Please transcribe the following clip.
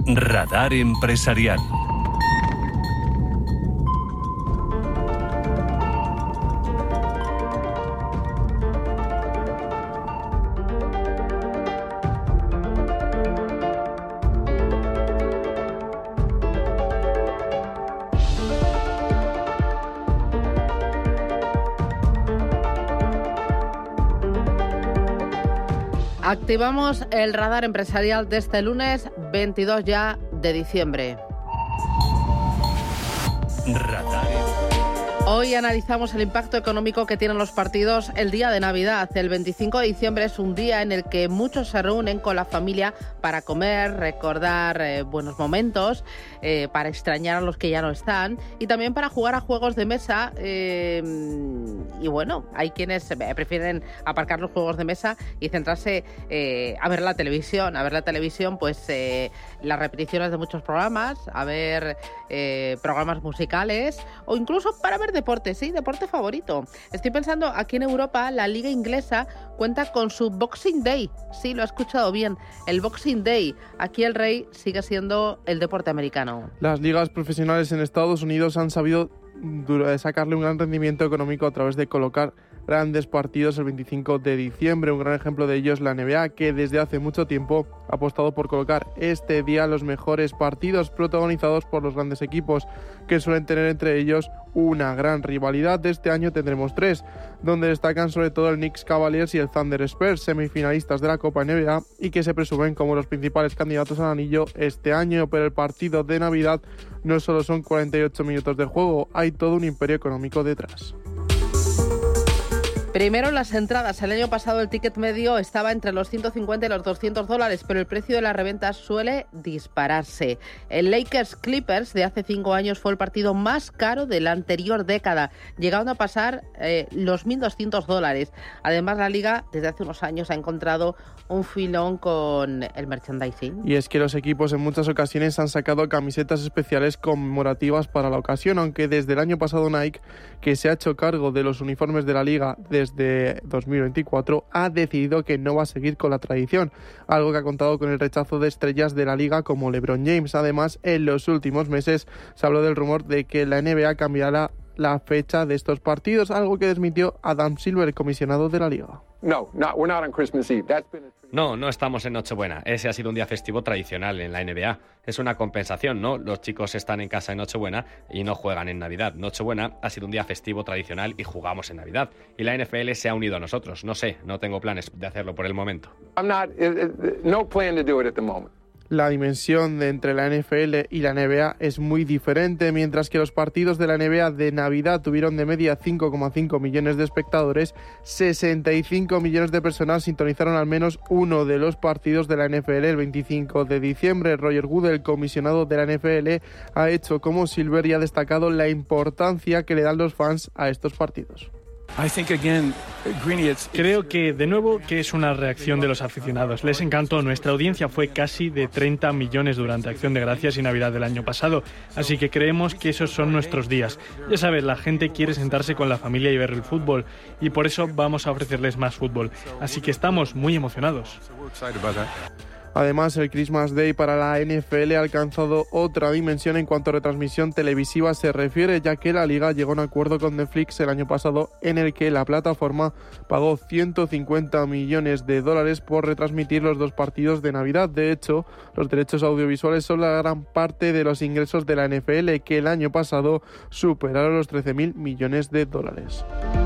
Radar Empresarial. Activamos el radar empresarial de este lunes 22 ya de diciembre. Radar. Hoy analizamos el impacto económico que tienen los partidos el día de Navidad. El 25 de diciembre es un día en el que muchos se reúnen con la familia para comer, recordar buenos momentos, para extrañar a los que ya no están y también para jugar a juegos de mesa. Y bueno, hay quienes prefieren aparcar los juegos de mesa y centrarse a ver la televisión. A ver la televisión, pues las repeticiones de muchos programas, a ver programas musicales o incluso para ver deporte, sí, deporte favorito. Estoy pensando, aquí en Europa, la liga inglesa cuenta con su Boxing Day. Sí, lo ha escuchado bien, el Boxing Day. Aquí el rey sigue siendo el deporte americano. Las ligas profesionales en Estados Unidos han sabido sacarle un gran rendimiento económico a través de colocar grandes partidos el 25 de diciembre. Un gran ejemplo de ello es la NBA, que desde hace mucho tiempo ha apostado por colocar este día los mejores partidos protagonizados por los grandes equipos, que suelen tener entre ellos una gran rivalidad. De este año tendremos 3, donde destacan sobre todo el Knicks Cavaliers y el Thunder Spurs, semifinalistas de la Copa NBA y que se presumen como los principales candidatos al anillo este año. Pero el partido de Navidad no solo son 48 minutos de juego, hay todo un imperio económico detrás. Primero las entradas. El año pasado el ticket medio estaba entre los 150 y los $200, pero el precio de las reventas suele dispararse. El Lakers Clippers de hace 5 años fue el partido más caro de la anterior década, llegando a pasar los $1.200. Además, la liga desde hace unos años ha encontrado un filón con el merchandising. Y es que los equipos en muchas ocasiones han sacado camisetas especiales conmemorativas para la ocasión, aunque desde el año pasado Nike, que se ha hecho cargo de los uniformes de la liga desde 2024, ha decidido que no va a seguir con la tradición, algo que ha contado con el rechazo de estrellas de la liga como LeBron James. Además, en los últimos meses se habló del rumor de que la NBA cambiará la fecha de estos partidos, algo que desmintió Adam Silver, comisionado de la liga. No estamos en Nochebuena. Ese ha sido un día festivo tradicional en la NBA. Es una compensación, ¿no? Los chicos están en casa en Nochebuena y no juegan en Navidad. Nochebuena ha sido un día festivo tradicional y jugamos en Navidad. Y la NFL se ha unido a nosotros. No sé, no tengo planes de hacerlo por el momento. No plan to do it at the moment. La dimensión entre la NFL y la NBA es muy diferente. Mientras que los partidos de la NBA de Navidad tuvieron de media 5,5 millones de espectadores, 65 millones de personas sintonizaron al menos uno de los partidos de la NFL el 25 de diciembre. Roger Goodell, el comisionado de la NFL, ha hecho como Silver y ha destacado la importancia que le dan los fans a estos partidos. Creo que, de nuevo, que es una reacción de los aficionados. Les encantó. Nuestra audiencia fue casi de 30 millones durante Acción de Gracias y Navidad del año pasado. Así que creemos que esos son nuestros días. Ya sabes, la gente quiere sentarse con la familia y ver el fútbol. Y por eso vamos a ofrecerles más fútbol. Así que estamos muy emocionados. Además, el Christmas Day para la NFL ha alcanzado otra dimensión en cuanto a retransmisión televisiva se refiere, ya que la liga llegó a un acuerdo con Netflix el año pasado en el que la plataforma pagó $150 millones por retransmitir los 2 partidos de Navidad. De hecho, los derechos audiovisuales son la gran parte de los ingresos de la NFL, que el año pasado superaron los $13.000 millones.